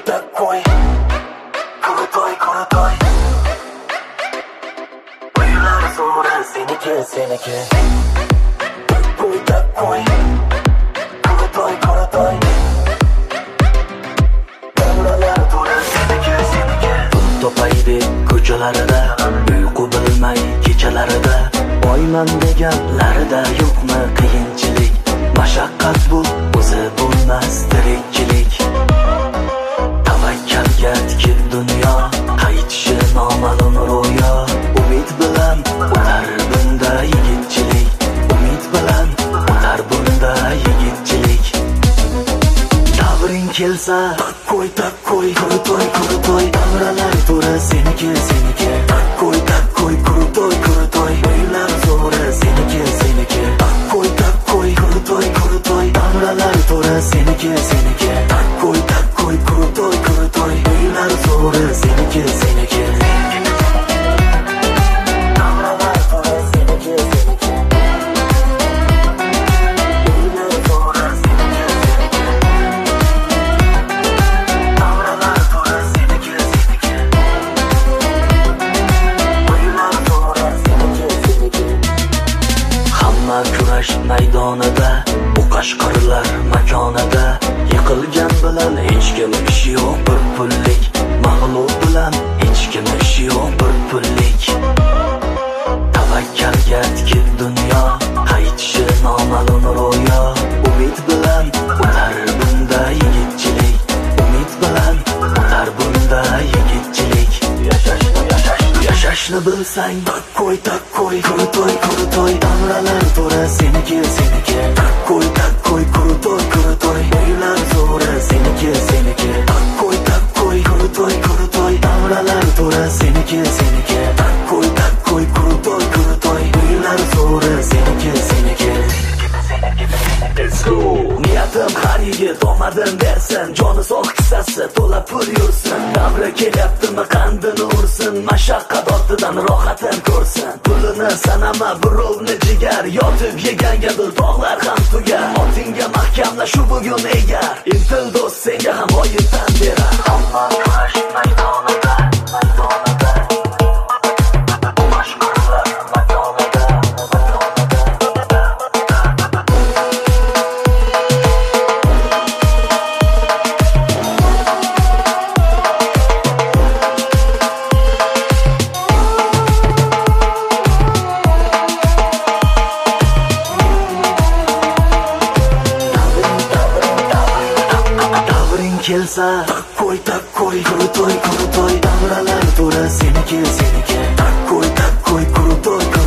takkoy Kurutoy Uylar sonra seniki Takkoy Kurutoy Davralar to'la seniki Pul topaydi ko'chalarida uyqu bilmay kechalarida Oyman deganlarida yo'qmi qiyinchilik Mashaqqat bu o'zi bo'lmas tirikchilik Tavakkalga tikil dunyo qaytishi noma'lum ro'yo Umid bilan o'tar bunda yigitchilik Umid bilan o'tar bunda yigitchilik Davring kelsa takkoy Kurutoy Davralar to'la seniki Takkoy Kurutoy Uylar zo'ri seniki Takkoy Kurutoy Davralar to'la seniki Takkoy Kurutoy Uylar zo'ri seniki Davralar to'la seniki Uylar zo'ri seniki Davralar to'la seniki Uylar zo'ri seniki Hamma kurash maydonida bu qashqarlar makonida Yiqilgan bilan hech kim ishi yo'q bir pullik Mag'lub bilan hech kim ishi yo'q bir pullik Tavakkalga tikil dunyo qaytishi noma'lum ro'yo Umid bilan o'tar bunda yigitchilik Umid bilan o'tar bunda yigitchilik Yashashni bilsang takkoy Kurutoy Davralar to'la seniki Takkoy Kurutoy Uylar zo'ri seniki Takkoy Kurutoy Davralar to'la seniki Takkoy Kurutoy Uylar zo'ri seniki Let's go. Niyatim har yigit omadim bersin Joni sog' kissasi to'la pul yursin Davri kelyaptimi qandini ursin Mashaqqat ortidan rohatin ko'rsin Pulini sanama birovni jigar Yotib yeganga dil tog'lar ham tugar Otingga mahkamla shu bugun egar Intil do'st senga ham oyibdan berar Hamma kurash maydonida Mashhurlar makonida kelsa takkoy Kurutoy Davralar to'la seniki Takkoy Kurutoy